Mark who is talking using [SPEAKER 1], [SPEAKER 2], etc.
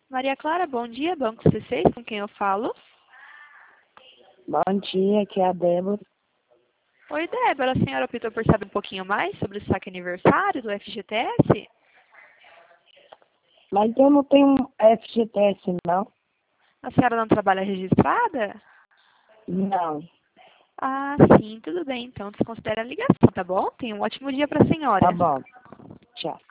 [SPEAKER 1] Maria Clara, bom dia, Banco C6, com quem eu falo?
[SPEAKER 2] Bom dia, aqui é a Débora.
[SPEAKER 1] Oi, Débora, a senhora optou por saber um pouquinho mais sobre o saque aniversário do FGTS?
[SPEAKER 2] Mas eu não tenho FGTS, não?
[SPEAKER 1] A senhora não trabalha registrada?
[SPEAKER 2] Não.
[SPEAKER 1] Ah, sim, tudo bem, então desconsidera a ligação, tá bom? Tenha um ótimo dia para a senhora.
[SPEAKER 2] Tá bom. Tchau.